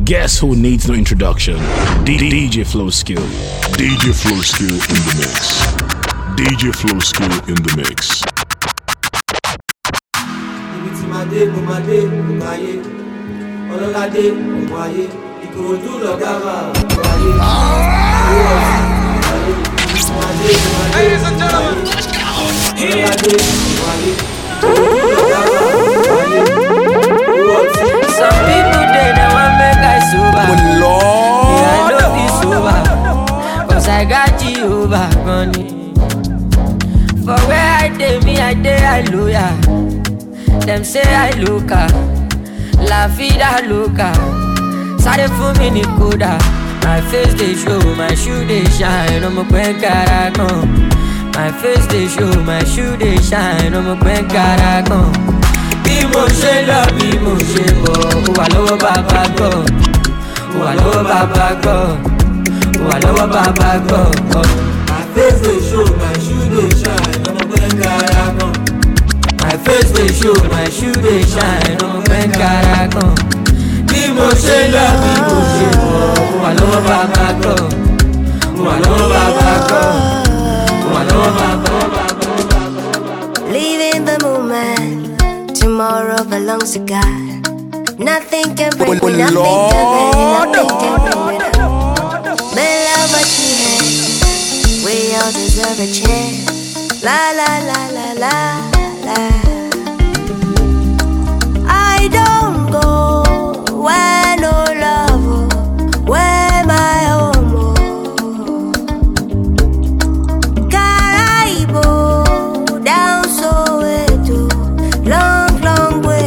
Guess who needs no introduction? DJ Flow Skill. DJ Flow Skill in the mix. DJ Flow Skill in the mix. Ladies and gentlemen, some people they want make I sober. Oh Lord, I know be sober, 'cause I got Jehovah money. For where I dey, me I dey hallelujah. Them say I loca, la vida loca. Sorry for me ni koda. My face they show, my shoe they shine. I'm a quen caragon. My face they show, my shoe they shine. I'm a quen caragon. Bí mo ṣe lọ, bí mo ṣe bọ̀, ó wà lọ́wọ́ bàbá God. Ó wà lọ́wọ́ bàbá God. Ó wà lọ́wọ́ bàbá God. My face they show, my shoe they shine. I'm a quen caragon. My face they show, my shoe they shine. I'm a quen caragon. Bí mo ṣe lọ, bí mo ṣe bọ̀, ó wà lọ́wọ́ bàbá God. Ó wà lọ́wọ́ bàbá God. Ó wà lọ́wọ́ bàbá God. Leaving the moment, tomorrow belongs to God. Nothing can bring me, nothing can bring me, nothing can bring me down. May love what you had, we all deserve a chance. La la la la la la. I don't go where no love, where my home. Caraibo, down Soweto, long, long way.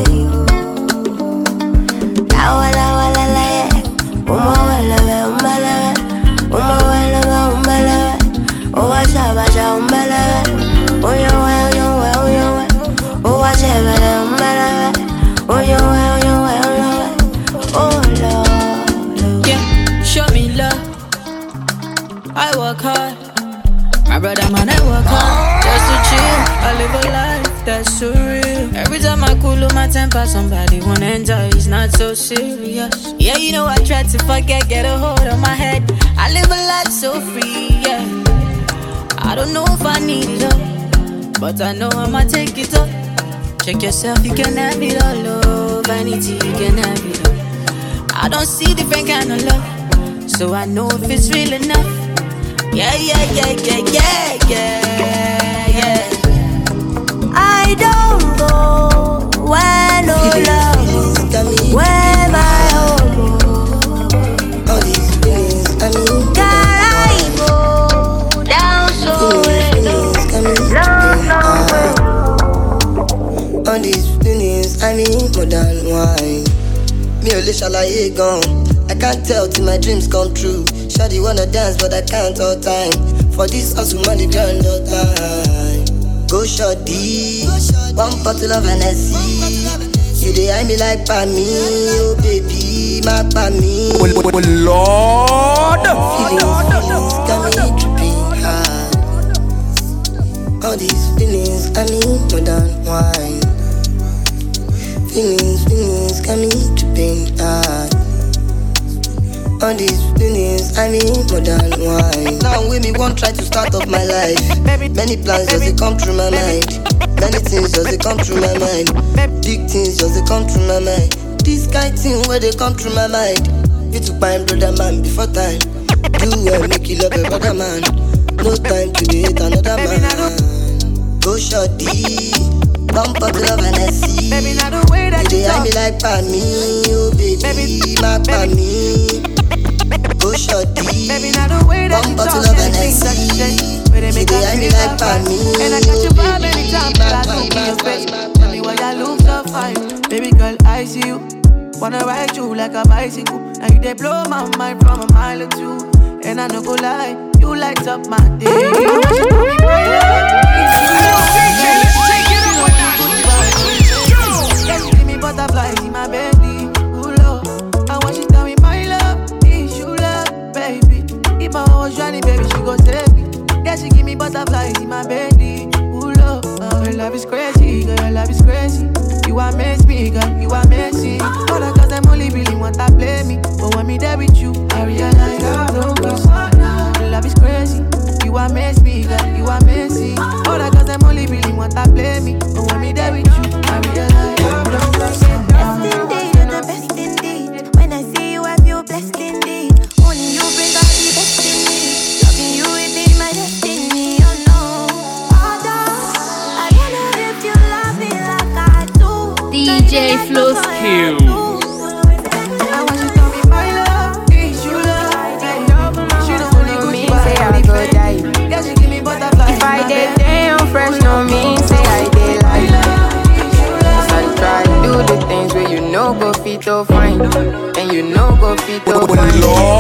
La la la la la, uma la la, uma la, uma la la, uma la, oh washa washa uma la, oh yo yo yo yo, oh washa washa uma la, oh yo yo yo, oh Lord. Yeah, show me love. I work hard. My brother man, I work hard just to chill. I live a life that's surreal. Every time I cool my temper, somebody wanna enjoy. It's not so serious. Yeah, you know I try to forget, get a hold on my head. I live a life so free. Yeah, I don't know if I need it all, but I know I'ma take it up. Check yourself, you can have it all. Oh, vanity, you can have it all. I don't see different kind of love, so I know if it's real enough. Yeah, yeah, yeah, yeah, yeah, yeah, yeah. I don't go where no love, where my home. All these feelings coming, Caraibo, down Soweto, long, long way. all these feelings I mean more than wine. Me only ṣàlàyé gan. I can't tell till my dreams come true. Shawty wanna dance but I can't all time. For this hustle man the grind all time. Go shawty, one bottle of Hennessy. You dey eye me like Pami, oh baby, my Pami. oh Lord, Feelings got me tripping hard. All these feelings got me more than wine. Feelings got me tripping hard. All these feelings, I mean more than wine. Now with me won't try to start up my life. Many plans just they come through my mind. Many things just they come through my mind. Big things just they come through my mind. This kind thing where they come through my mind. You to find brother man before time. Do well, make you love a brother man. No time to date another man. Go shawty, one bottle of Hennessy. You dey eye me like Pami, oh baby, my Pami. Go shawty, one bottle of Hennessy. You dey eye me like Pami, and I got you vibe anytime that I don't be your face. Tell me why I look so fine. Baby girl, I see you. Wanna ride you like a bicycle. Now you they blow my mind from a mile or two. And I no go lie, you light up my day. You want you to be my Yes, give me butterflies in my belly. Ooh, Lord. I want you to tell me my love is you love, baby. If I was Johnny, baby, she go save me. Yeah, she give me butterflies in my belly. Ooh, Lord. Your love is crazy, girl, your love is crazy. You amaze me, girl, you amaze me. All the girls, them only really want to play me. But And you know go fit to find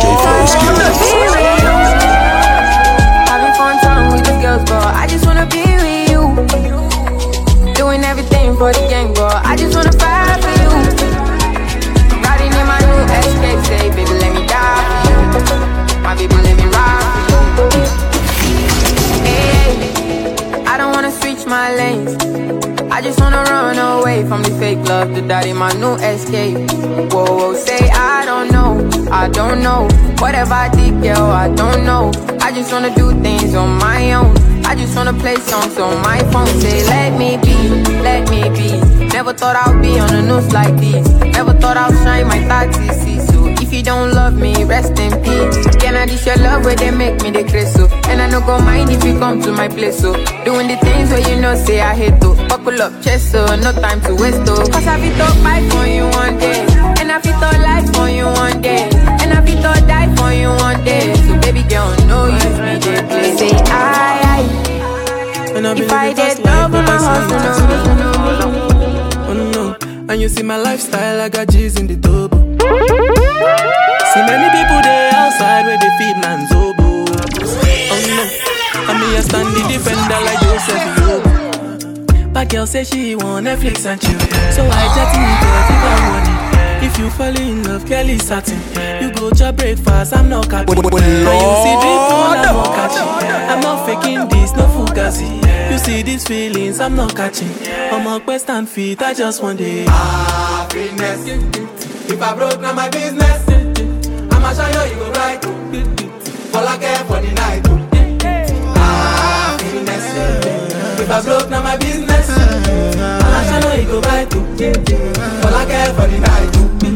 having fun time with the girls, but I just wanna be with you. Doing everything for the gang, but I just wanna fight for you. I'm riding in my new escape, say, baby, let me die for you. My people, let me ride for you. Hey, I don't wanna switch my lanes. I just wanna run away from the fake love, to that in my new escape. Whoa, whoa, say I don't know. Whatever I did, girl, I don't know. I just wanna do things on my own. I just wanna play songs on my phone. Say, let me be. Never thought I'd be on the news like this. Never thought I'd shine my 30 so if you don't love me, rest in peace. Can I dish your love where they make me the crazy so? And I no go mind if you come to my place so. Doing the things where you know say I hate to. Buckle up chest so, no time to waste though. Cause I fit to fight for you one day. And I fit to life for you one day. And I fit to die for you one day. So baby girl, no use me they play. Say I if I did love my hustle, no. Oh no, and you see my lifestyle, I got G's in the double. See many people there outside where they feed man's oboe. Oh no, and me a stand the defender like Joseph Yobo. But girl say she want Netflix and chill, so I chatting with her money. If you fall in love, Kelly satin. You go to breakfast, I'm not catching. And you see drip on, I'm not catching. I'm not faking this, no fugazi. You see these feelings, I'm not catching. I'm on quest and feet, I just want it. Happiness. If I broke, now my business. I'ma show you go right. All I care for the night. Happiness. If I broke, now my business. I'ma show you go right. All I care for the night.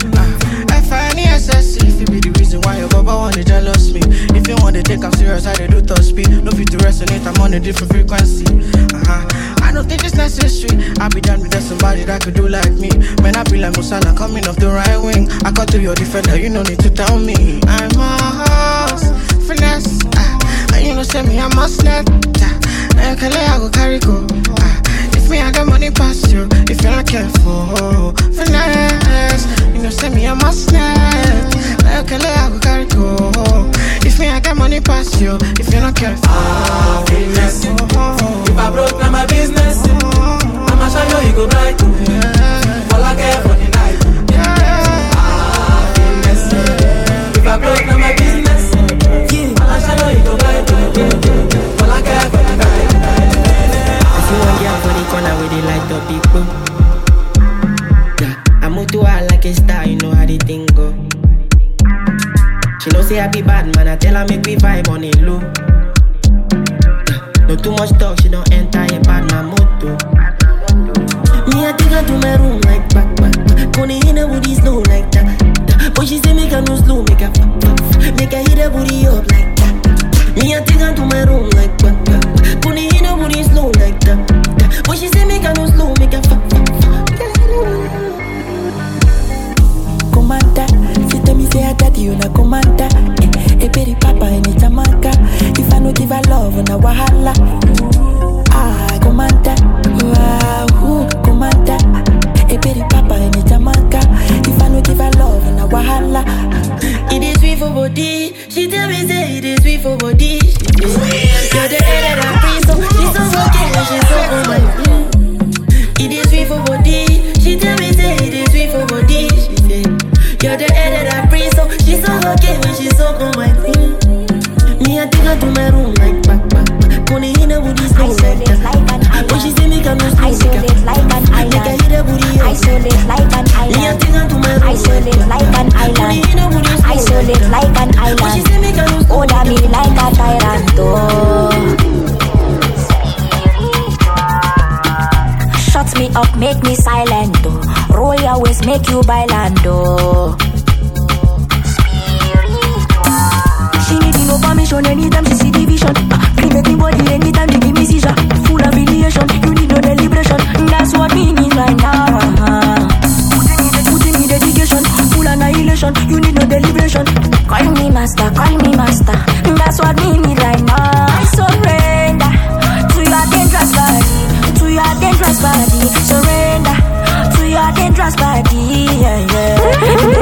If you be the reason why your baba wanna jealous me. If you wanna take I'm serious, I do top speed. No fit to resonate, I'm on a different frequency. I don't think it's necessary. I'll be done with somebody that could do like me. Man, I be like Musala coming off the right wing. I got to your defender, you no need to tell me. I'm a horse, finesse. And you know send me, I must net. I go carry go. If me I got money past you, if you're not careful, finesse. You know send me, I must net. I go carry go. If me I got money past you, if you're not careful, finesse. If I broke, now my business. I'ma show you go bright. All I care for the night. Finesse. If I broke, now my business. I'ma show you go bright. All I care for the night. If you want girl for the corner where they light up people. Yeah, I'm to her like a star, you know how the thing go. She know say I be bad man, I tell her make me vibe on it low. No too much talk, she don't enter a bad man moto. Me I take her to my room like back. Kone in her booty slow like that. But she say make her no slow, make her make her hit her booty up like that. Me I take her to my room like back. Kone in her booty slow like that. But she say make her no slow, make her Commander, she tell me say I got you na commander. A baby papa in the Jamaica. If I no give her love, na wahala. Commander, commander. A baby papa in the Jamaica. If I no give her love, na wahala. It is sweet for body. She tell me say it is sweet for body. You're the head that I breathe, so she's so okay, she's so on my. It is sweet for body. She tell me say it is sweet for body. She say you're the air that I breathe, so she's so okay when she's so on my thing. Me I take her to my room like back. Kone in her booty slow like that. When she say me can no slow, isolate like an island. Make her hit her booty up. Isolate like an island. Me I take her to my room isolate like an island. Kone in her booty slow isolate like an island. When she say me can no slow, order me like a tyrant. Shut me up, make me silent. Roll your waist, make you bailando. She need no permission anytime she see division. Make me body anytime you give me seizure. Full affiliation, you need no deliberation. That's what me need right now. Putting me dedication, full annihilation. You need no deliberation. Call me master, call me master. That's what me need right now. I surrender to your dangerous body, to your dangerous body. Surrender to your dangerous body, yeah, yeah.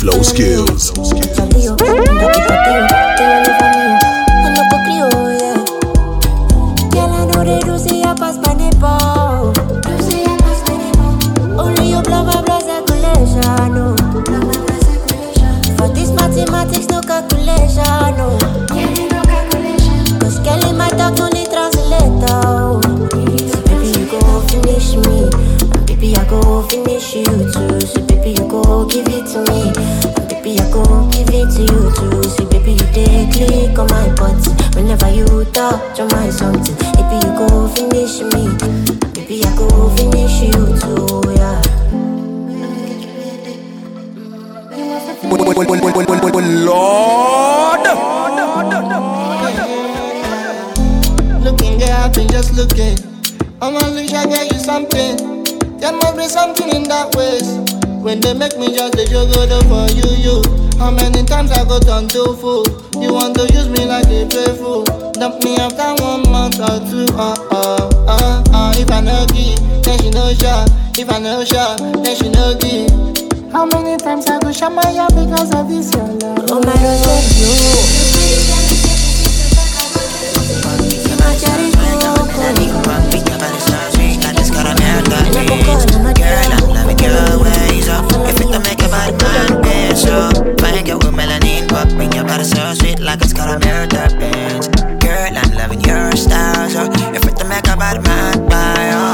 Flow Skills. Mathematics, no calculation, no. Cause Kelly might talk, no need translator. So baby, you go finish me. And baby, I go finish you too. So baby, you go give it to me. And baby, I go give it to you too. So baby, you take click on my button. Whenever you touch on my something, baby, you go finish me. And baby, I go finish you too, yeah. Lord, looking there, I've been just looking. I'm only sure I get you something. There must be something in that ways. When they make me just a joke for you. How many times I got on to fool? You want to use me like a playful. Dump me after 1 month or 2. If I no give, then she no shot. If I no shot, then she no give. How many times I go shut my eye because of this your love? Oh my God, you. My cherry coco. Girl, I'm loving your ways up. If it don't make a bad man dance, so fine girl with melanin popping your body so sweet like it's caramel toppings. Girl, I'm loving your style, so if it don't make a bad man buy,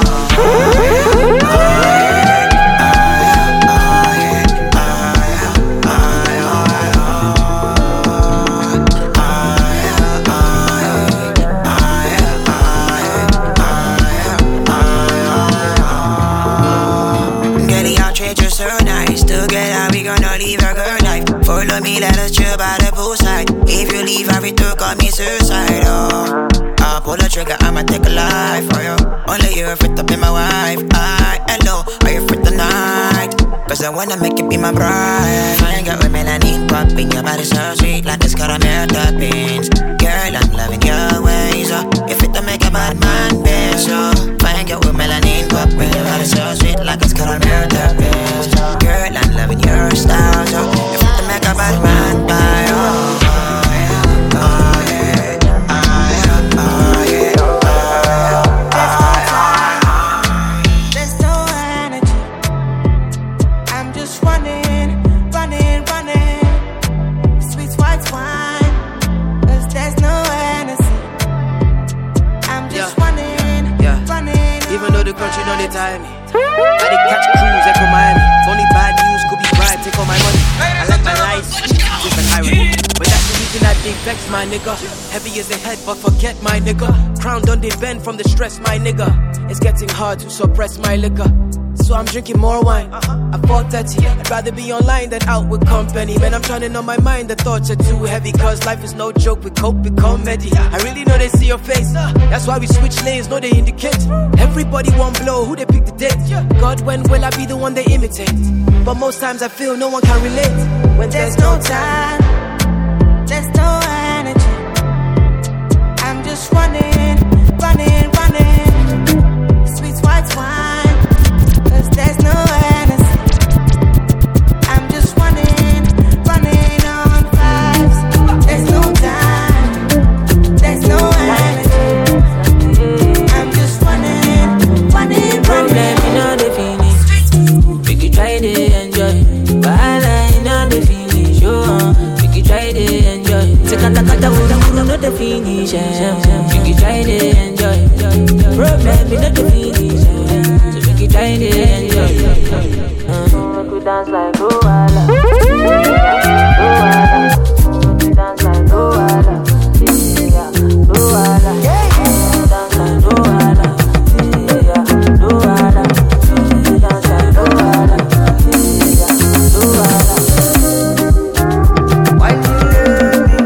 follow me, let us chill by the poolside. If you leave, I will call me suicidal. I'll pull the trigger, I'ma take a life for you. Only you fit up in my wife. Hello, are you free tonight? Cause I wanna make you be my bride. Fine girl with melanin popping, your body so sweet like it's caramel toppings. Girl, I'm loving your ways. If it don't make a bad man dance, so fine girl with melanin popping, your body so sweet like it's caramel toppings. Girl, I'm loving your style, so if it don't make a bad man buy, country don't they tie me. I they catch cruise like Miami. Only bad news could be bribe, take all my money. I like my life, just like irony. But that's the reason that they vex my nigga. Heavy as the head, but forget my nigga. Crown done they bend from the stress, my nigga. It's getting hard to suppress my liquor, so I'm drinking more wine. At 4:30, I'd rather be online than out with company. Man, I'm trying on my mind, the thoughts are too heavy. Cause life is no joke, we cope with comedy. I really know they see your face, that's why we switch lanes, no they indicate. Everybody want blow, who they pick the date? God, when will I be the one they imitate? But most times I feel no one can relate. When there's no time, there's no energy. I'm just running, running, running. Sweet white wine, cause there's no energy. I'm just running, running on vibes. There's no time, there's no energy. I'm just running, running, running. You know the finish. Make you try to enjoy. But I know the finish. Make you try to enjoy. Take a kata you know the finish. Make you try to enjoy. Problem you know the finish. So make you try to enjoy. Make you dance like Luala. Luala. Make you dance like Luala. Yeah, Luala. Dance like Luala. Yeah, Luala. Dance like Luala. Yeah, Luala. Why do you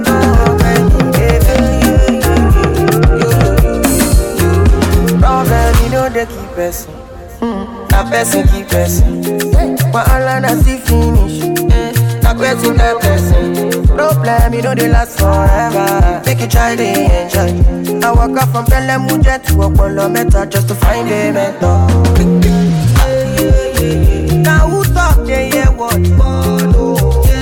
problem, you know they keep pressing. That person keep pressing. But all I see finish. That person that person. Problem, you know they last forever. Make you try to enjoy. I walk up from Pelemuja to Apollo Meta just to find a mentor. Now who talk they hear what?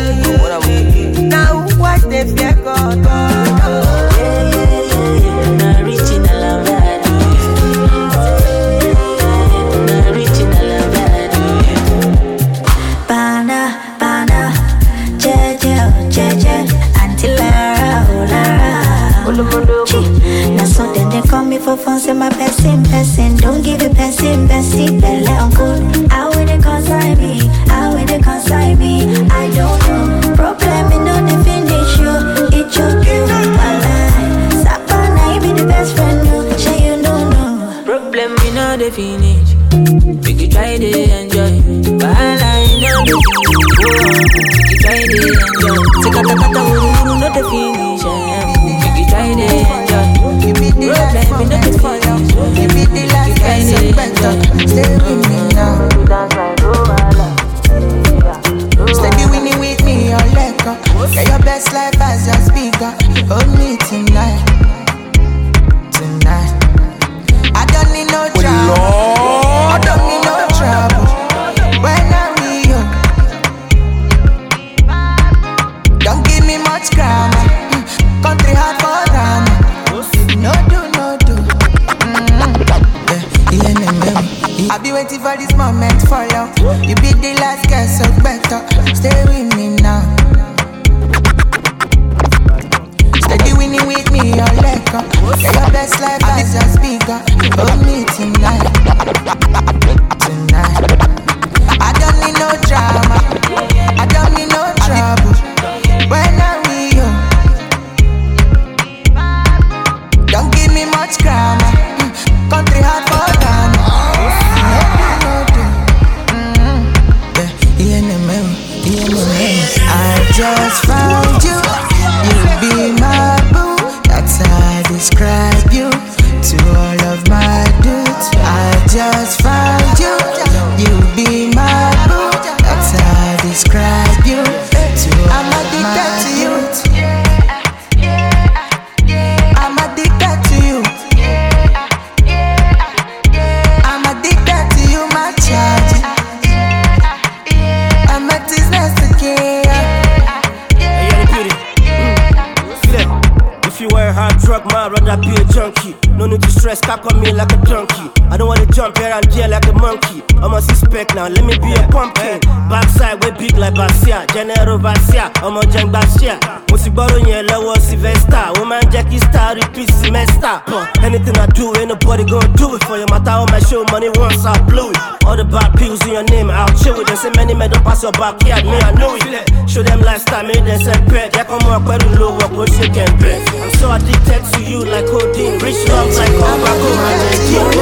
for fun, say my person. Don't give it person, belle uncle. How will they consign me? How will they consign me? I don't know. Problem in no the finish you. It choke you, my life. Sapana, you be the best friend, no. Sure you don't know. Problem in no the finish. We can try to enjoy. But I know the finish. We can try to enjoy. Take a kata uru, not the finish. We can try to enjoy. Give me the last one, that's for you. Give me the last guess of better. Stay with me now. Steady winning with me, your leg up. Get your best life as your speaker. Hold me tonight. Tonight. I don't need no trouble. I don't need no trouble. When I'm with you, don't give me much grammar. Country hard for drama. No do. I be waiting for this moment for you. You be the last guy, so better stay with me now. Steady winning with me, your leg up. Get your best life as your speaker. Hold me tonight. Tonight. I don't need no drama. I don't need no trouble. When I'm with you, don't give me much grammar. Country hard for drama. I just found you. You be my boo. That's how I describe you to all of my dudes. I just found you. You be my boo. That's how I describe you to all of my dudes. I'm addicted to you. I'm addicted to you, my charge. I'm a business again. Hey, beauty. If you were a hard drug, man, rather be a junkie. No need to stress, cock on me like a donkey. I don't wanna jump here and jail like a monkey. I'm a suspect now, let me be a pumpkin. Backside, way big like Basia. General Basia, I'm a junk Basia. Musi borrow your low Sylvester. Woman Jackie Star, repeat semester. Anything I do, ain't nobody gonna do it for you. Matter on my show, money once I blew it. All the bad pills in your name, I'll chill with them. Say many men don't pass your backyard, me, I know it. Show them lifestyle, make them send bread. Yeah, come on, quite low work, when shake and bread. I'm so addicted to you like codeine. Rich love like Obako and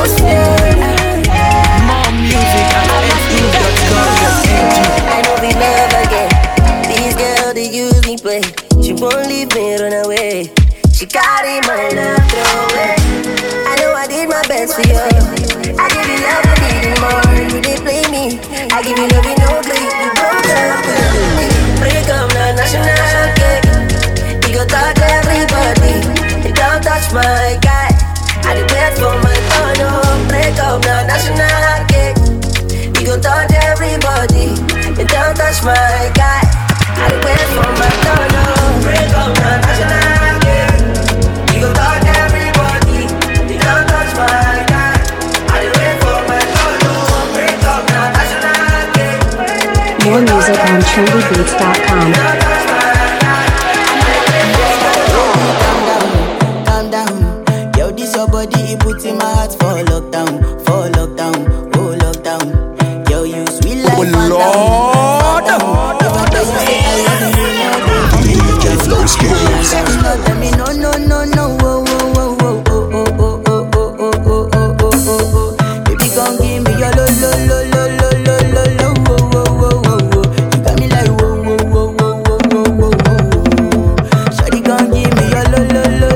more music at I know we love again. These girls, they use me, play. She won't leave me, run away. She carry my love, throw away. I know I did my best for you. I give you love, I need you more. You didn't play me. I give you love, you no play. You broke up with me. Break up now, national cake. You go talk to everybody. You don't touch my guy. I did wait for my turn, oh. Break up now, national cake. You go touch everybody. You don't touch my guy. I did wait for my turn, oh. Break up now, national cake. You go touch everybody. You don't touch my guy. I did wait for my turn, oh. Break up now, national cake. More music on trendybeats.com. Calm down. Yo, this your body, it puts in my heart for lockdown, oh lockdown. Yo, you sweet like Lord. DJ Flow Skills. Let me no. Baby, gon' give me your lo. You got me like whoa. Shawty gon' give me your lo.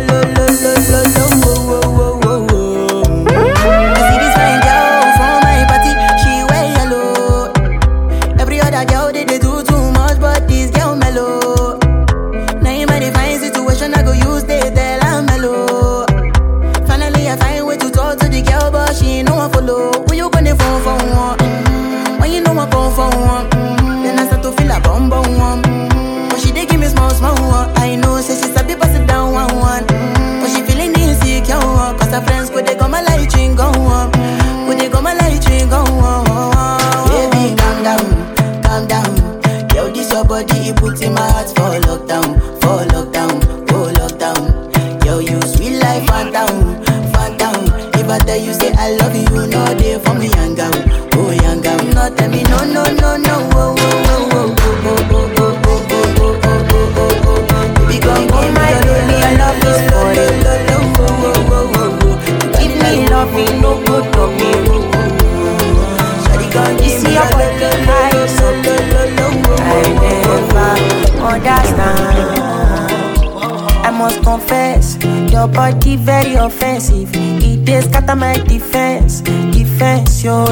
I see this fine girl from my party, she wear yellow. Every other girl they do too much, but this girl mellow. Now in my divine situation, I go use they tell I'm mellow. Finally I find way to talk to the girl, but she ain't no one follow. When you gonna phone for one? When you know I come for one? Then I start to feel a bum one. But she dey give me small one. I know, say she sabi pass it down one. But she feeling insecure, cause her friends could they come a light ring go on. Could they come a light ring go on. Baby, calm down. Yo, this your body, it puts in my heart for lockdown, oh lockdown. Yo, you sweet life, phantom. I must confess, your body very offensive. It is scatter my defense, defense, yo.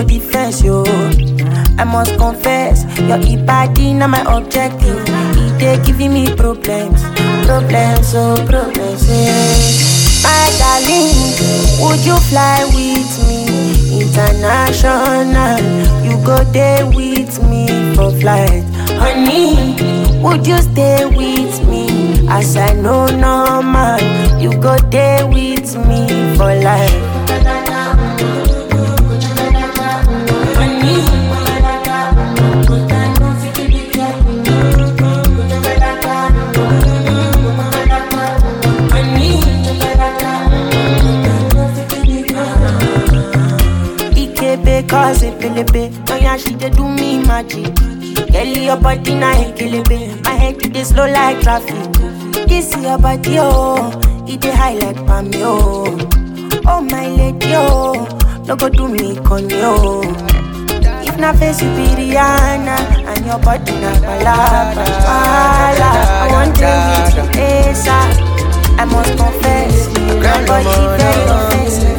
I must confess, your body not my objective. It is giving me problems, problems. Yeah. My darling, would you fly with me international? You go there with me for flight, honey. Would you stay with me? As I know normal, you go there with me for life. Cause it pelebe, no yeah she dey do me magic. Kelly your body na ekelebe, my head it dey slow like traffic. This your body oh, it dey high like palm yo. Oh my lady oh, no go do me con yo. If na face you be Rihanna, and your body na palapa. I want to meet you ASAP. I must confess, your body very offensive.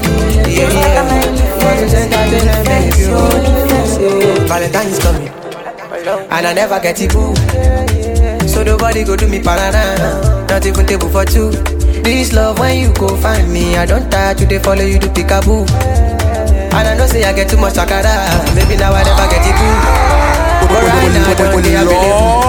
Valentine's coming, and I never get it boo. So nobody go do me banana, not even table for two. This love when you go find me, I don't tire to they follow you to peekaboo. And I know say I get too much takada, maybe now I never get it boo. But right now don't they available?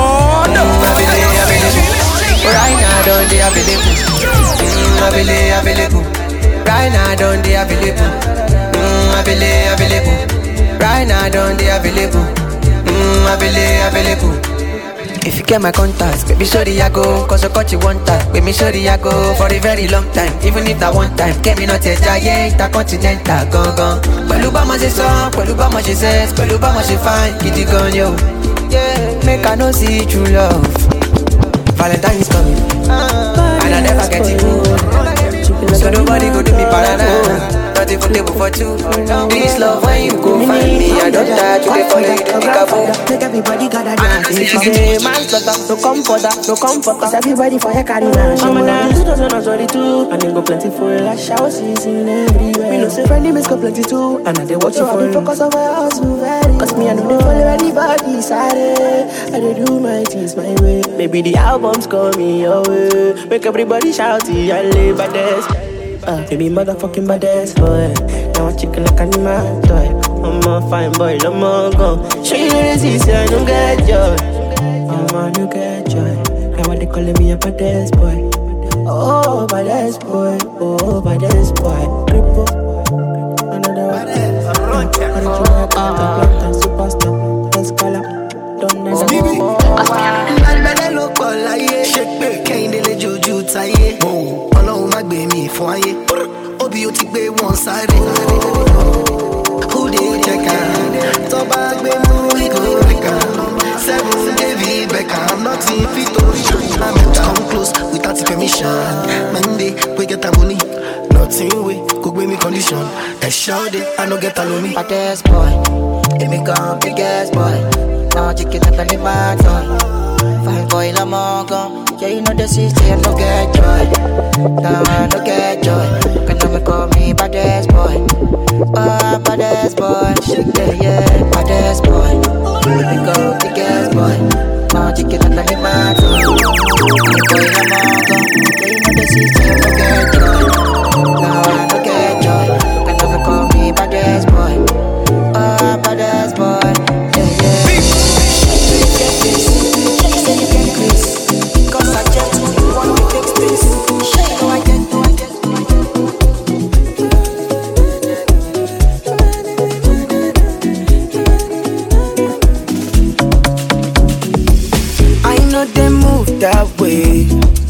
Right now don't they available? Available. Right now don't they available? Available. Right now don't they available? Available. If you get my contacts, baby sorry I go. Cause I got you one time, baby sorry I go. For a very long time, even if that one time get me not a giant, intercontinental, gone. Peluba ma she song, Peluba ma she says, Peluba ma she fine, kitty gun yo. Yeah, make I no see true love. Valentine's coming, and I never get it cool. So nobody go do me banana, not even table for two. This love when you go find me, I don't tire to they follow you to pick up. Make everybody gather down. She say, man, no comfort, cause everybody for your carry now. I'm a 2022, and they go plenty for a shower season everywhere. Me no say friendly, miss go plenty too, and they watch you for the focus of my house too very. Cause me, I know they follow anybody, sorry. I they do my things my way. Maybe the albums call me your way. Make everybody shout, I live by this. Baby motherfucking baddest boy. Now I'm chicken like an animal toy. I'm a fine boy, no more go. Show you the disease, I don't get joy. I'm a no get joy. Now what they calling me a baddest boy. Oh, baddest boy. Oh, baddest boy. Cripple. Another one. Superstar. Escala. Don't never go. Albele lo kola ye. Shake kehinde le joju taye. Ọlọ́run má gbé mi fún ayé. Obi ó ti gbé wọn sáré. Who dey check am? Tó bá gbé mú ìgò rẹ̀ka. 7 David Beckham, nothing fit to show. Come close without permission. Monday we get a money. Nothing we go gbé me condition. I shout it, I no get alone me. Baddest boy, it me come biggest boy. Now chicken up and my toy. Fine boy, I'm all gone. Yeah, you know the city, I no get joy. Now I no get joy. Can you call me baddest boy? Oh, baddest boy. Shake it, yeah, baddest boy. Let me go, biggest boy. Now chicken up and my toy. Fine boy, I'm all gone. Yeah, you know the city, I no get joy. Now I no get joy. Can you call me baddest boy? Oh, baddest boy. That way,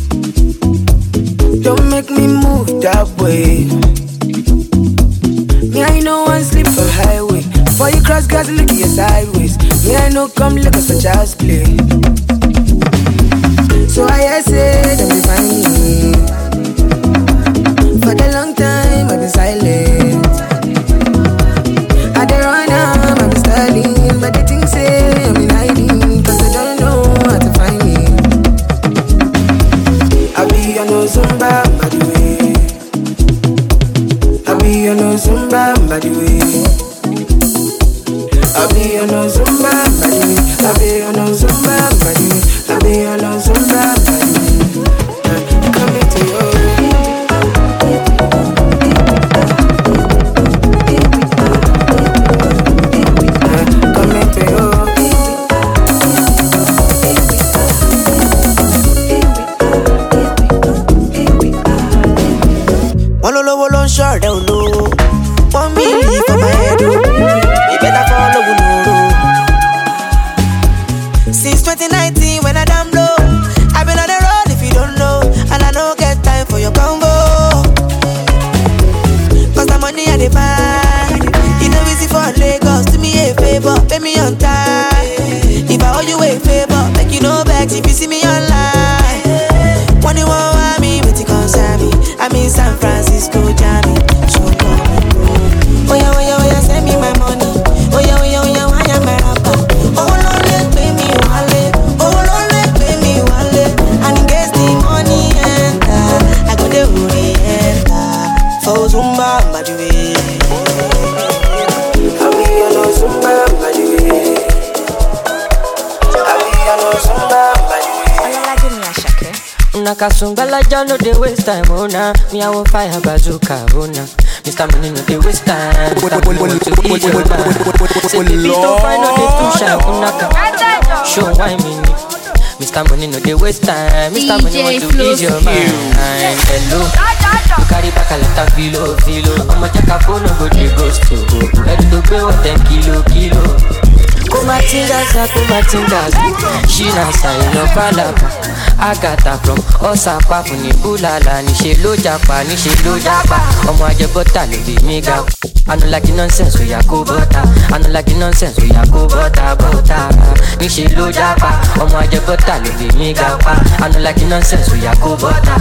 don't make me move that way. Me, I know one slip for highway. Before you cross, guys, look your sideways. Me, I know come look at such as play. So I say, don't be find me. For the long time, I've been silent. I don't run out, I'm styling. But the things say I'm in hiding, cause I don't know how to find me. on a Zumba body. I be on a Zumba body. Coming to you. Coming to you. Wọ́n ṣọ̀rẹ́ olówó. 1 million for my head, oh. You better follow Unoro. Since 2019 when I damn low, I've been on the road if you don't know, and I don't get time for your combo. Cause the money I demand, you know easy for Lagos. Do me a favor, pay me on time. If I owe you a favor, make you know back if you see me online. When you want me, with you concern me. I'm in San Francisco, Jamie. Oh yeah, send me my money. Oh yeah, why am I rapper? Oh Lord, pay me wallet. Oh Lord, pay me wallet. And in case the money enter, I go the holy enter. For Zumba, my way. I be on Zumba, my way. I be on Zumba, my way. Unaka Sumbala no dey waste time, oh nah. Me I want fire bazooka, oh nah. Mr. Money no dey waste time. Mr. Money want to eat your man. Say baby don't find no dey too shy, Unaka. Show why me. Mr. Money no dey waste time. Mr. Money want to ease your mind. Hello. You carry back a lot of filo. I'ma check a phone, no go dey ghost to go. Ready to pay what 10 kilo. Kumatingaza, Shina sayino palapa. Agata from Osapa funi bulala. Nishe lo japa. Omo aje bota lo be mega. I don't like the nonsense, we ya go butter. Nishe lo japa. Omo aje bota lo be mega. I don't like the nonsense, we ya go butter.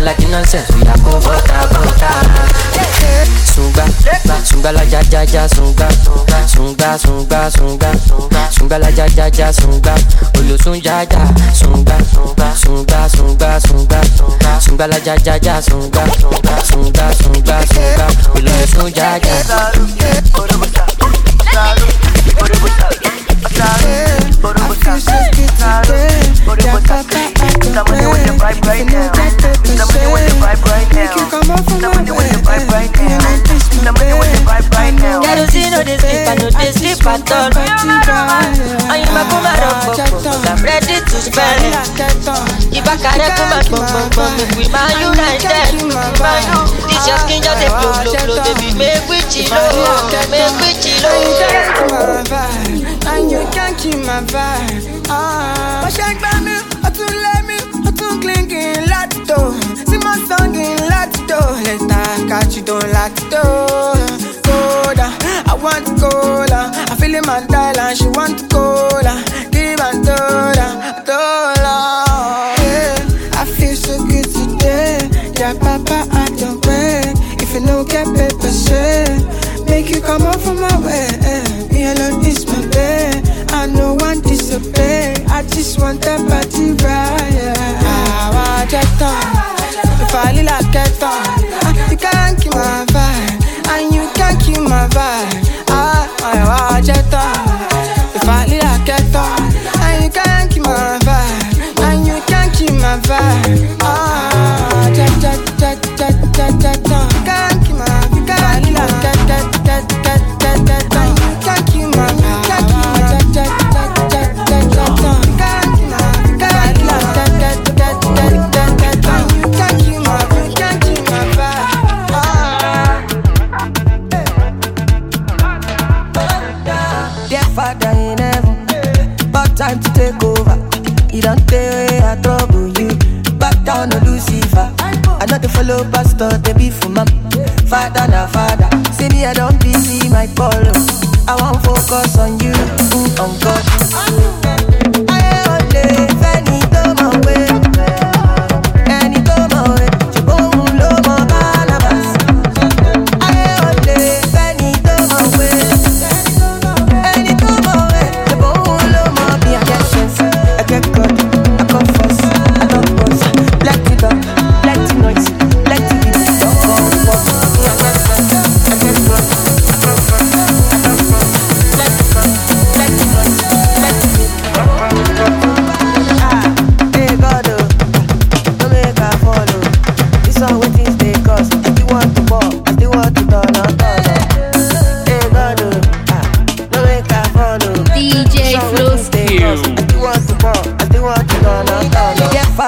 Sunga la ja sunga. Sunga la ja sunga. Olo sunga sunga. Sunga la ja sunga. Olo sunga. Kerosene no dey sleep, I no dey sleep at all. I'm ready to spend. If I carry come we man united. This your skin just dey flow, baby. Make we chill. And you can't keep my vibe. I shake baby, I too let me, I too clinking Lato. See my song in Lato. Let's catch you don't Lato. Cola, I want cola. I feel in my dial and she want cola. Give and Dola. Yeah, I feel so good today. Yeah, Papa, I don't wait. If you don't get paper, say make you come up from my way. Me alone is my bed. I no one disobey. I just want that body right. I get on. If I like get on, you can't keep my vibe, and you can't keep my vibe. I get on. If I like get on, and you can't keep my vibe, and you can't keep my vibe. Can't keep my vibe. You can't like get. Time to take over. You don't take I trouble you. Back down on Lucifer. I know the follow pastor, they be for mom. Father na father. See me, I don't busy my ball. I won't focus on you, on God. I only any to my way. Any to my way. Chibon lo mo balabas. I only any to my way. Any to my way. Chibon lo mo. I get God, I confess, I don't boss. Let it up, let it noise, let it be. Don't go boss. I get God, I don't boss. Let it up, let it noise, let it be.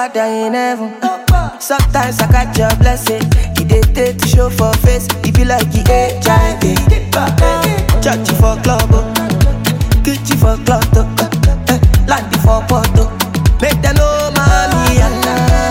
father in heaven. Sometimes I catch your blessing. He dey take to show for face. He be like he HIV. Church for club, kitchen for club, land for photo. Make them know mommy Allah.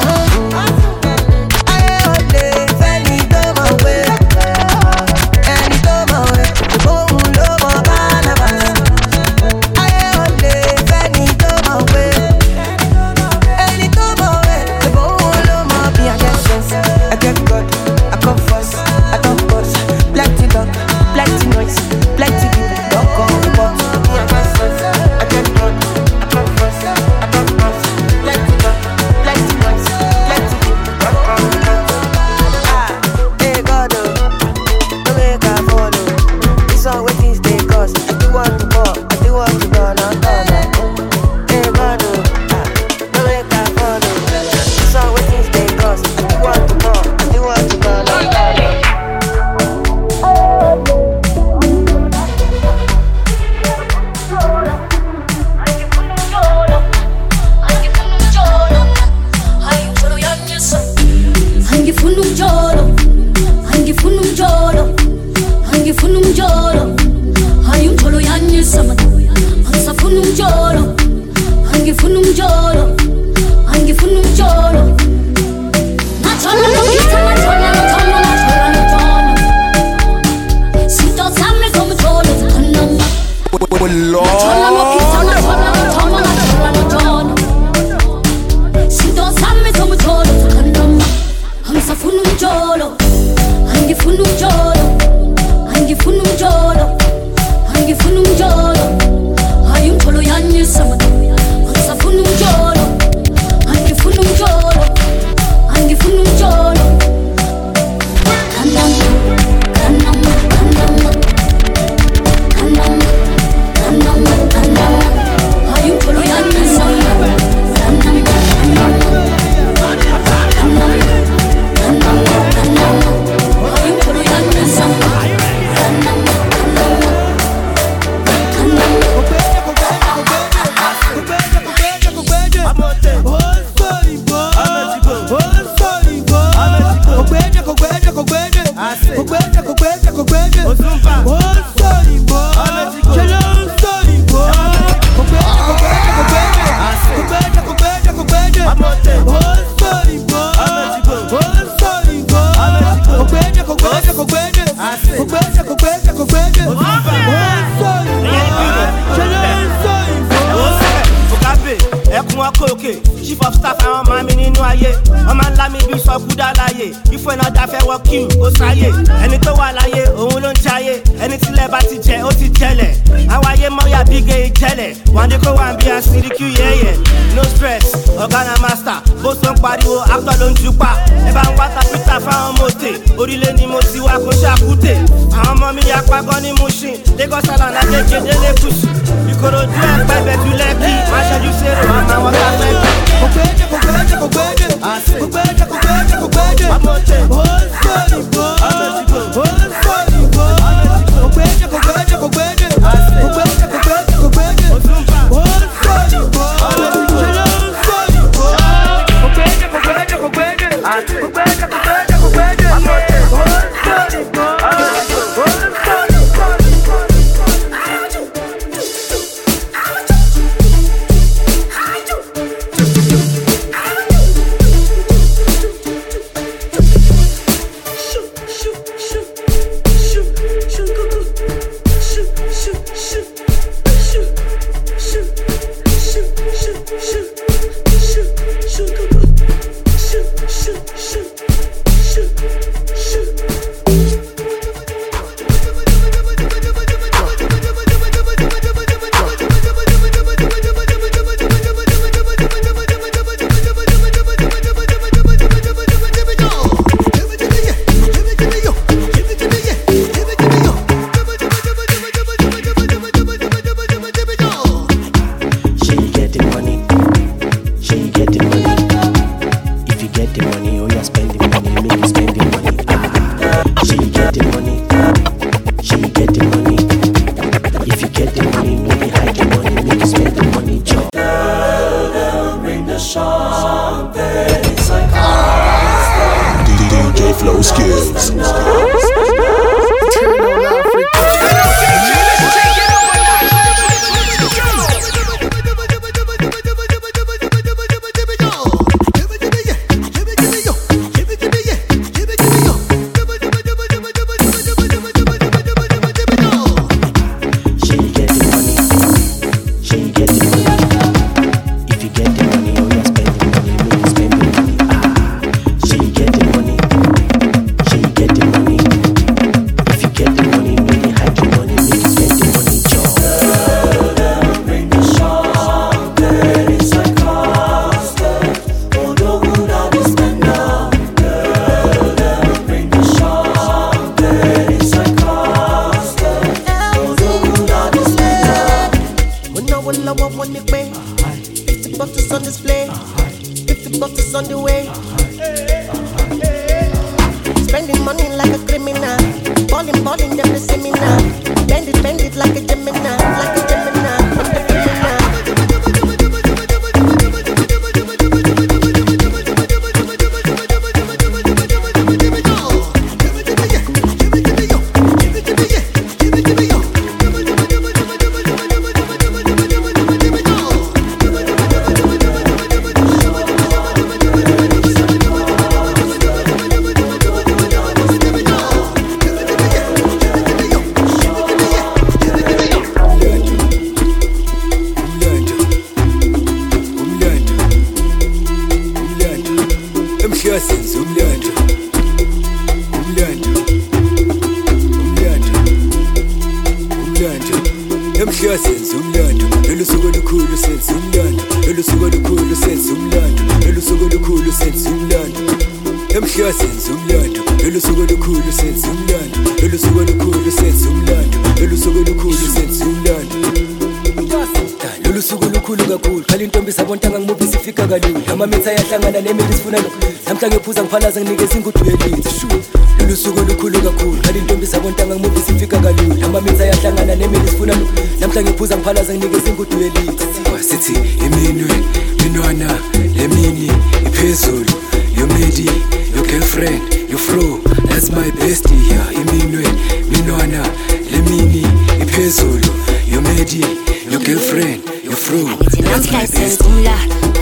Chief of staff àwọn ọmọ mi nínú ayé. Wọ́n máa ń lá mi bí sọ kúdà láyé. Ifo iná da fẹ́ wọ kí o sáyé. Ẹni tó wà láyé òun ló ń jayé. Ẹni tílẹ̀ bá ti jẹ ó ti jẹlẹ̀. Àwọn ayé mọ́yà bí gé ìjẹlẹ̀. Wọ́n dé kó wà bí àsìríkú yẹ́yẹ́. No stress, ọ̀gá na master. Bó sọ ń pariwo, actor ló ń jupa. Ẹ bá ń wá tapita fáwọn mọ́tè. Orílẹ̀ ni mo ti wá kó ṣàkútè. Àwọn ọmọ mi yapa gan ní Mushin. Lagos Island Adéke délé kùsù. Ìkòròdú ẹ̀pẹ́ bẹ̀tú lẹ́kì. Má ṣẹ́jú sérò, àmà wọn ká fẹ́ kí. DJ Flow Skills. Ngiphuza ngiphalaza nginikeza ingudu yelithi lolu suku lukhulu kakhulu kanti intombi sabontanga ngimuvi sifika kalula amamitha ayahlangana nemini sifuna namhla ngiphuza ngiphalaza nginikeza ingudu yelithi sithi iminwe minwana lemini iphezulu your midi your girlfriend your flow that's my bestie here iminwe minwana lemini iphezulu your midi your girlfriend your flow that's my bestie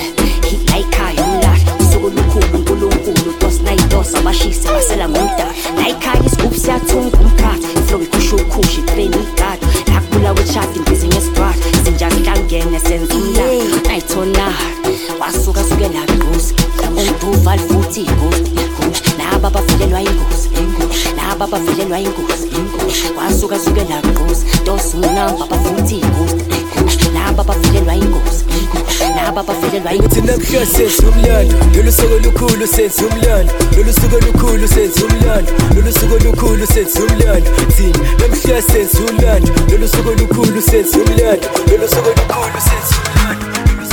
abashisi basela ngomda nayikhaya isigubhu siyathunga umkhathi iflow ikhusha ukhushi train igadi nakubula wechati ngize ngesibrat sinjani kangene senza umlando nayithola wasuka sukela ngozi unduva futhi ingozi naba bavelelwa ingozi naba bavelelwa ingozi wasuka sukela ngozi dosunamba bafuthi ingozi naba bavelelwa ingozi naba bavelelwa ingozi namhla senza umlando lolu suku lukhulu senza umlando lolu suku lukhulu senza umlando lolu suku lukhulu senza umlando thina namhla senza umlando lolu suku lukhulu senza umlando lolu suku lukhulu senza umlando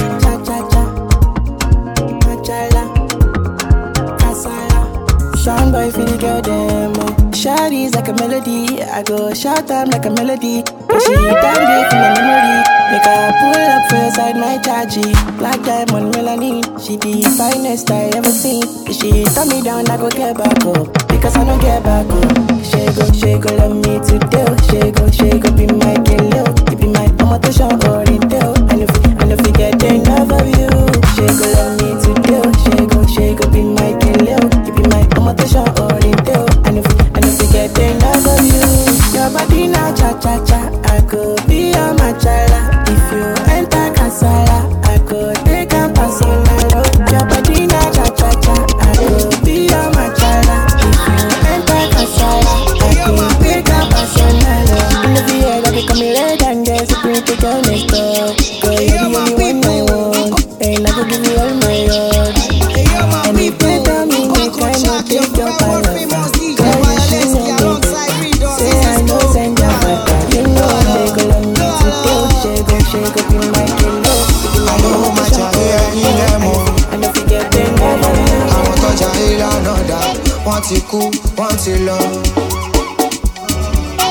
Sound boy for the girl them Shawty's like a melody I go shout them like a melody Cause she damn deep in my memory Make her pull up first side my chargy Black diamond melanin She the finest I ever seen If she turn me down I go get back up Because I don't get back up She go love me to do She go be my killer You be my amortization or intel I know forget enough of you She go love me to do She go be my killer You be my amortization or intel I know forget enough of you Your body now cha-cha-cha I could be a machala If you enter Kasala I could take a personal Your body now cha-cha-cha I could be a machala If you enter Kasala I could take a personal In the VA I become a red and there's a pretty girl next door Girl you the only one I want And I could give you all my heart And if you tell me we cannot take your power Girl you should know me Say I know send your father You know they go love me to do She go be my killer Be my emotion And if you get them never know I want to touch a hill another Want to cool, want to love Me I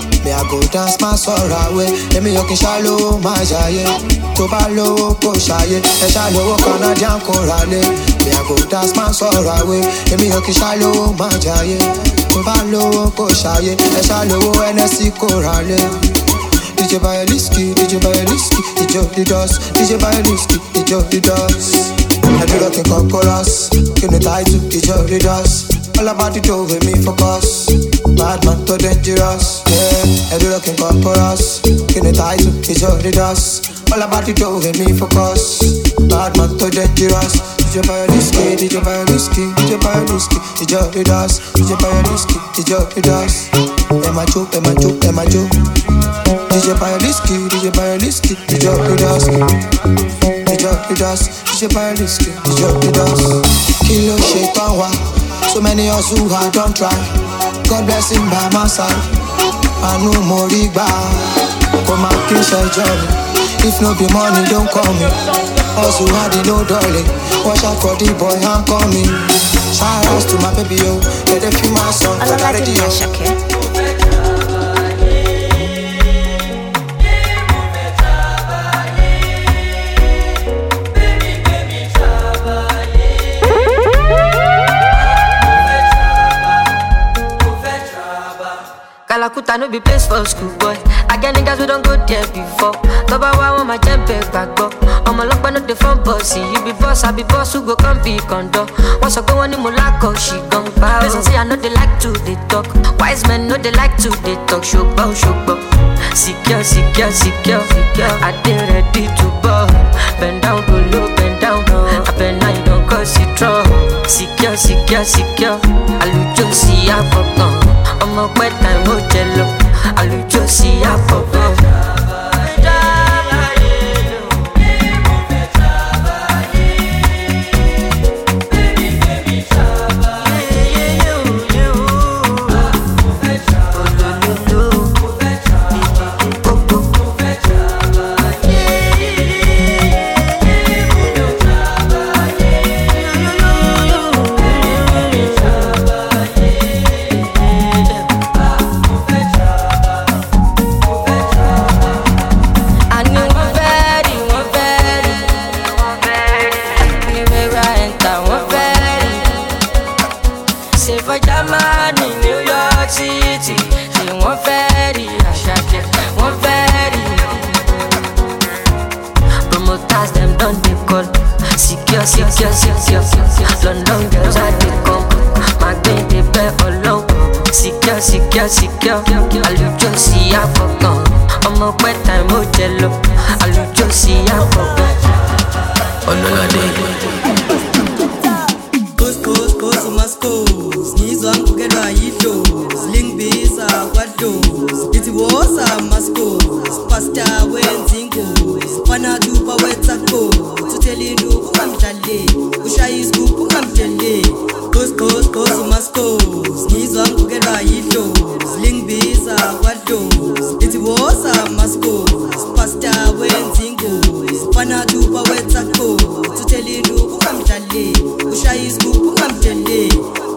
go dance my sorrow away. Let me yoke shallow, my jaye. To balo, go shaye. A shallow Canadian corale. Me I go dance my sorrow away. Let me yoke shallow, my jaye. To balo, go shaye. A shallow NSC corale. DJ buy a whiskey, DJ buy a whiskey, DJ the dust, DJ buy a whiskey, DJ the dust. I do like a chorus, give me title, DJ the dust. All about the dough with me focus. Bad man to dangerous, yeah. I do like a chorus, give me title, DJ the dust. All about the dough with me focus. Bad man to dangerous. DJ buy a whiskey, DJ buy a whiskey, DJ buy a whiskey, DJ the dust, DJ buy a whiskey, DJ the dust. Am I joke, am I joke, am I joke? DJ buy a whiskey, DJ buy a whiskey, DJ the dust, DJ the dust, DJ buy a whiskey, DJ the dust. Kilo shaitan wa, so many of you I don't try. God bless him by my side. I know more riba, come and kiss a journey. If no be money, don't call me. Also had the no darling. Watch out for the boy, I'm coming. Shout out to my baby, yo. Get a few my son, I got ready, yo. Kalakuta no be place for school boy. I get niggas we don't go there before. Toba wa want my jump back go. I'm a lock no the front bossy. You be boss, I be boss who go come be condo. Once I go on in Molako, she gon' bow. Listen, see I know they like to they talk. Wise men know they like to they talk. Showbow, showbow. Secure, secure, secure, secure. I did ready to ball. Bend down, go low, bend down. I bend now you don't cause it trouble. Secure, secure, secure. I look just see I forgot. I'm a wet time hotel. I look just see I forgot. London girls I did come. My baby bear alone. Secure, secure, secure. I look just see I forgot. I'm a wet time hotel. I look just see I forgot. Cause Moscow. Sneeze on get my heels. Link bees are what does. It was a Moscow. Pasta when singles. Wanna do power taco. To tell you no, I'm Charlie. Usha is good, I'm Charlie. Cause Moscow. Sneeze on get my heels. Link bees are what does. It was a Moscow. Pasta when singles. Wanna do power taco. To tell you no, I'm Charlie. Usha is good, I'm Charlie.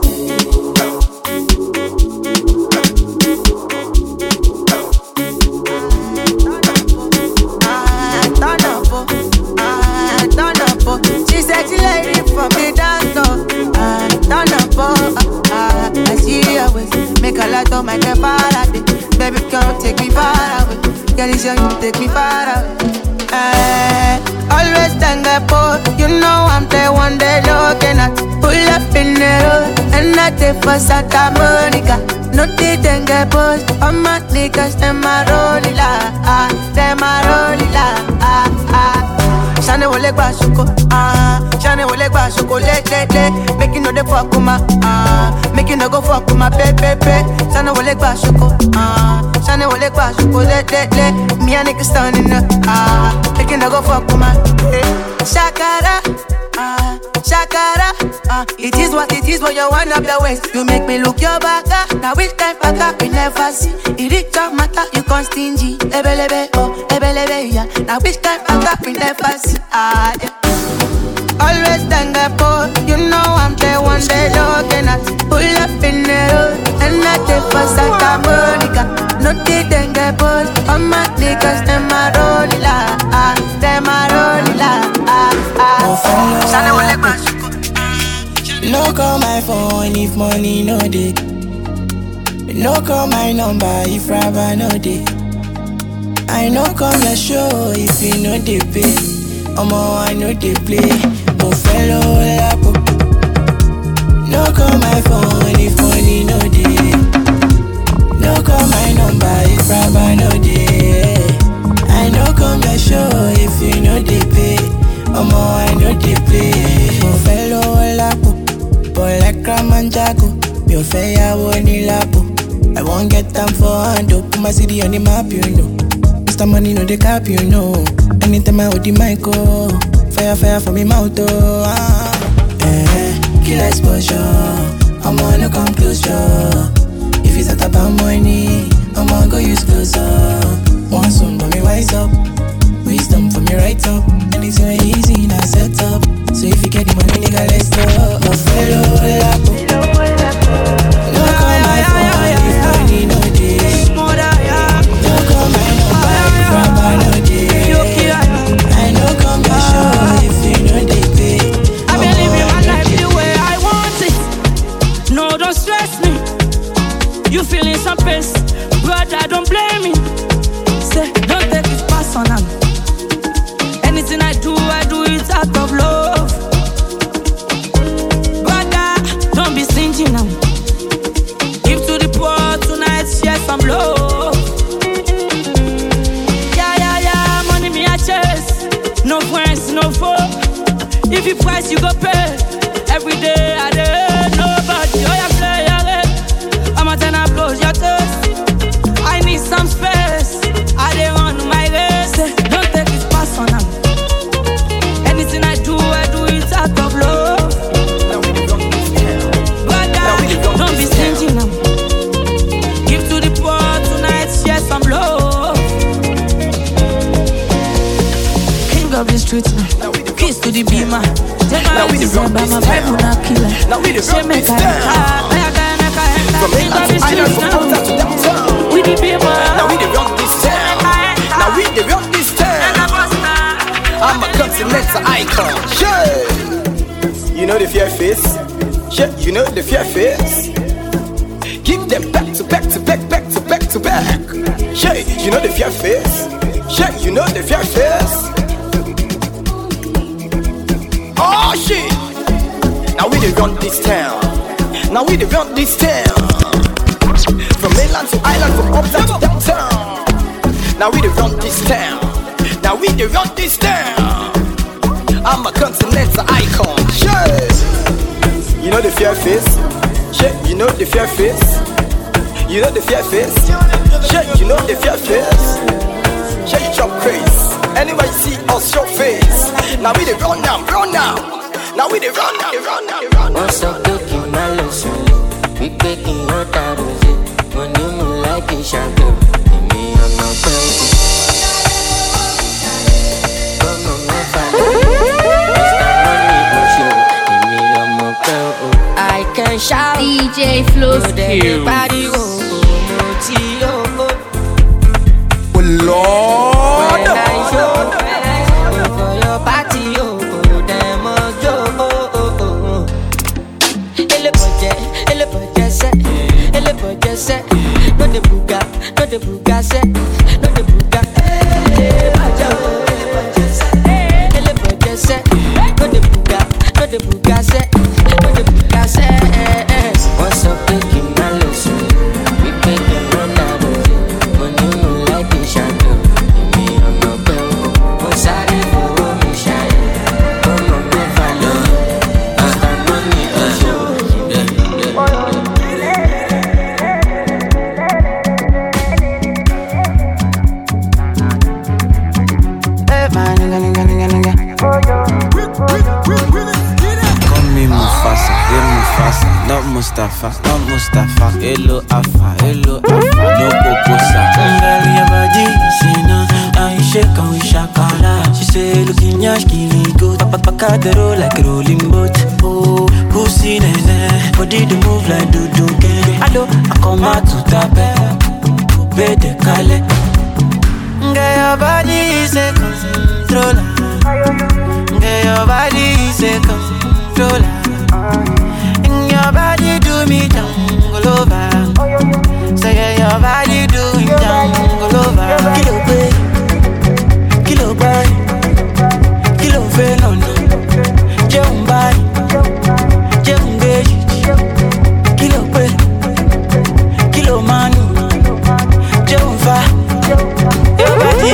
She said she lady for me dance up. Turn up, I see her waist. Make a lot of my Faraday. Baby girl, take me far away. Girl, it's you take me far away. Always stand up, you know I'm the one they looking at. Pull up in the road, and I take for Santa Monica. No they dengue boys, all my niggas, them a rolling la, them a rolling la, Shane wole gba shoko, Shane wole gba shoko, le. Make you know the fuck with my, make you no go fuck with my pe. Shane wole gba shoko, Shane wole gba shoko, le. Me and niggas standing up, make you no go fuck with my, Shakara, Shakara, it is what you want up the waist. You make me look your back, now which time back up we never see. It is your matter, you con stingy, ebelebe, yeah. Now which time back up we never see, yeah. Always stand up, you know I'm the one they looking at. Pull up in the road, and I take for Santa Monica. No they dengue the post. All my niggas, them a roll it like, them a roll it like, No call my phone if money no dey. No call my number if rubber no dey. I no come your show if you know dey pay. Omo I know dey play. Mo fellow lapo. No call my phone if money no dey. No call my number if rubber no dey. I no come your show if you know dey pay. Omo I know dey play. Mo fellow lapo. Boy like Ramanjago, me o fe yawo ni lapo. I won't get time for hand up, put my city on the map, you know. Mr. Money no the cap, you know. Anytime I hold the mic, oh, fire for me mouth, oh. Kill exposure, I'm on no come closure. If it's not about money, I'm on go use closer. Want some for me wise up, wisdom for me right up. And it's very easy now set up. So if you get the money, nigga, let's go. My fellow lapo. No call my phone if money no dey. No call my number if rubber no dey. I no come to show if you know they pay. I been living my life the way I want it. No, don't stress me. You feeling some pain, brother, don't blame me. Say, don't take it personal. Anything I do it out of love. Brother, don't be stingy now. Give to the poor tonight, share some love. Yeah, money me a chase. No friends, no foe. If you price, you go pay. Every day I dey nobody. Oh, you play your head. I'ma turn up, close your toes. I need some space. I dey run my race. Don't take it personal. Anything I do it out of love. Brother, don't be stingy now. Give to the poor tonight, share some love. King of the streets now. Kiss to the beamer. Take my eyes by my Bible now killer. She make her from England to Ireland, from outside to downtown. We the beamer. Now we the run this town. Now we the run this town. I'm a continental icon. Sure. You know the fear face. Sure, you know the fear face. Give them back to back to back, back to back to back. Sure, you know the fear face. Sure, you know the fear face. Oh shit. Now we the run this town. Now we the run this town. From mainland to island, from uptown to downtown. Now we the run this town. Now we the run this town. I'm a continental icon. Shit. You know the fear face. Shit. You know the fear face. You know the fear face. Shit. You know the fear face. Shit. You chop craze. Anyway, you see us show face. Now we the run now, run now. Now we the run now, run now, run now. Once I'm taking my lesson, we taking what I do. When you move like a shadow, me I'm not crazy. I can shout DJ Flow Skill. Oh Lord, when I show for your party, them ele budget set, no the buga set, no the buga. Ele budget set, no the buga set, no the buga set. What's up, taking my lesson? We taking one out of it. When you know like a shadow, me I'm not bad. What's out of me shine? Come on, me follow. I stand money to show. Not Mustafa, hello Afa, no Poposa. Girl, your body, see now, I shake and we shakara. She say, looking yash, killing good, pakadero like rolling boat. Oh, pussy nene, body the move like do-do gang. Hello, I come out to tape, bede kale. Girl, your body is a controller. Girl, your body is a controller. And your body do me jungle over. Say your body do me jungle over. Kilo boy, kilo boy, kilo fenono. Jeun boy, jeun beji. Kilo boy, kilo manu. Jeun fa, your body.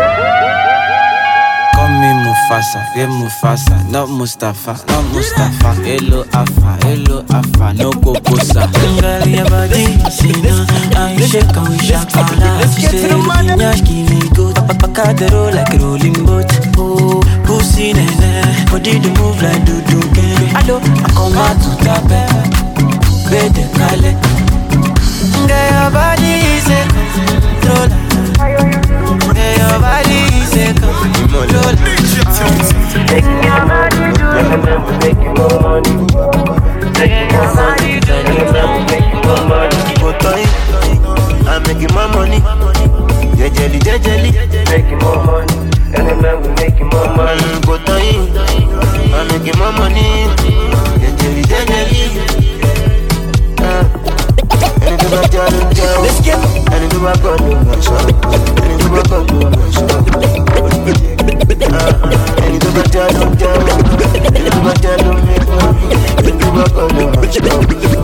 Mufasa, Mufasa, not Mustafa, not Mustafa. Hello Afa, no Kokosa. Girl, your body, Sina, I shake and we shakala. Say, Nyash, give me good, Pacadero like a rolling boat. Oh, pussy, nene, body to move like do game. Hello, I come out to tape, bede kale. Girl, your body is a controller. Girl, your body is a controller. Taking your body to the making more money. Taking your body to the making more money. I'm making more money. Jelly, making more money. And then we're making more money. I'm making more money. Jelly. Let's get it. And do I go to my shop? And do I go to my shop? And do I tell them down? And do I tell them make money? And do I go to my shop?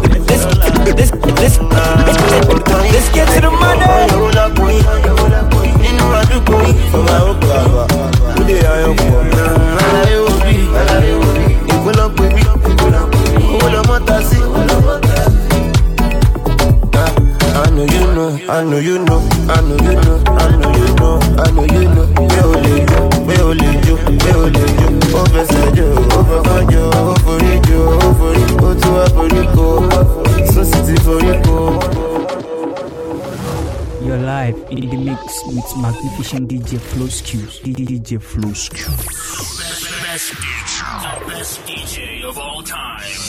Let's get to the money. You know I do go for my own power. Today I am for me. I will be. You will not be. You will not see. I know you know. I know you know. Where only you. Over Sadio, over Banjo, over it, go to Aporico, so city for Rico. You're live in the mix with magnificent DJ Flowskew. DJ Flowskew. The best DJ of all time.